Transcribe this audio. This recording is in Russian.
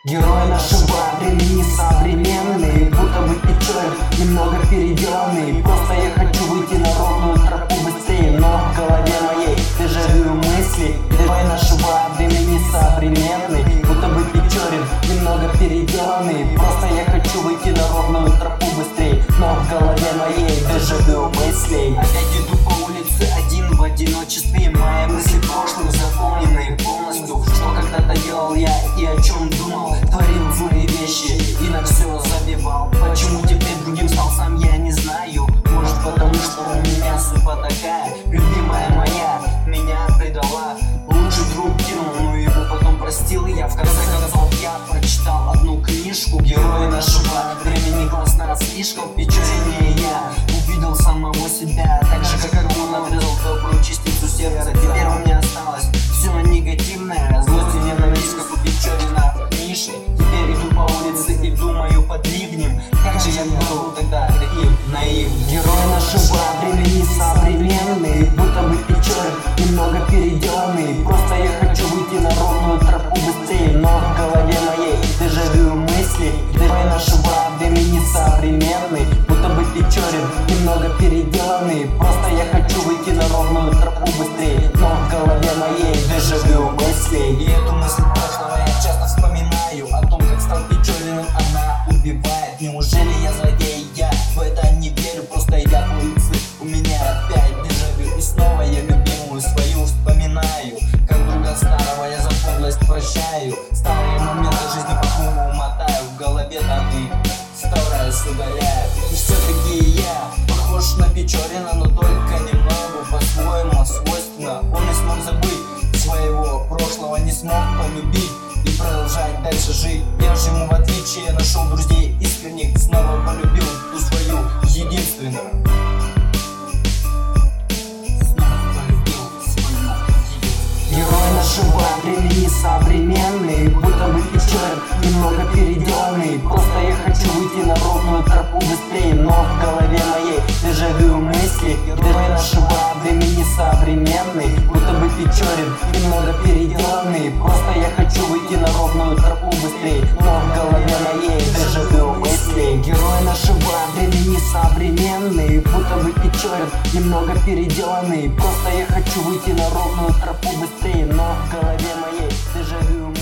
Герой нашего времени современный, будто бы Печорин, немного переделанный. Просто я хочу выйти на ровную тропу быстрее, но в голове моей дежавю мысли. Герой нашего времени современный, будто бы Печорин, немного переделанный. Просто я хочу выйти на ровную тропу быстрее, но в голове моей дежавю мыслей. Опять иду по улице один в одиночестве, мои мысли прошлых заполнены полностью. Что когда-то делал я и о чем думал, творил злые вещи и на все забивал. Почему теперь другим стал, сам я не знаю. Может потому что у меня судьба такая, любимая моя меня предала. Лучший друг кинул, но его потом простил я. В конце концов я прочитал одну книжку. Герои нашего времени классно слишком. В Печорине я увидел самого себя, так же как он отрезал добрую частицу сердца. Теперь у меня осталось все негативное, злость и ненависть, как у Печорина в книжке. Теперь иду по улице и думаю под ливнем, как же я был тогда таким наивным. Герой нашего времени современный, будто бы Печорин, немного переделанный. Просто я хочу выйти на ровную тропу быстрее, но в голове моей дежавю мысли. Герой нашего времени современный, будто бы Печорин, немного переделанный. Просто я хочу выйти на ровную тропу быстрее, но в голове моей дежавю мыслей. И эту мысль прошлого я часто вспоминаю, о том, как стал Печориным, она убивает. Неужели я злодей? Я в это не верю, просто я по улице, у меня опять дежавю. И снова я любимую свою вспоминаю, как друга старого я за подлость прощаю. Старые моменты жизни по кругу мотаю, в голове таны старое удаляю. И все-таки я похож на Печорина, но только немного, по-своему свойственно. Он не смог забыть своего прошлого, не смог полюбить и продолжать дальше жить. Я же ему в отличие нашел друзей искренних, снова полюбил ту свою единственную. Герой нашего времени современный, будто бы Печорин, немного переделанный. Просто я хочу выйти на ровную тропу быстрее, но в голове моей дежавю мысли. Герой нашего времени современный, будто бы Печорин, немного переделанный. Просто я хочу выйти на ровную тропу быстрее, но в голове моей дежавю мысли. Герой нашего времени современный, будто бы Печорин, немного переделанный. Просто я хочу выйти на ровную тропу быстрее, но в голове моей дежавю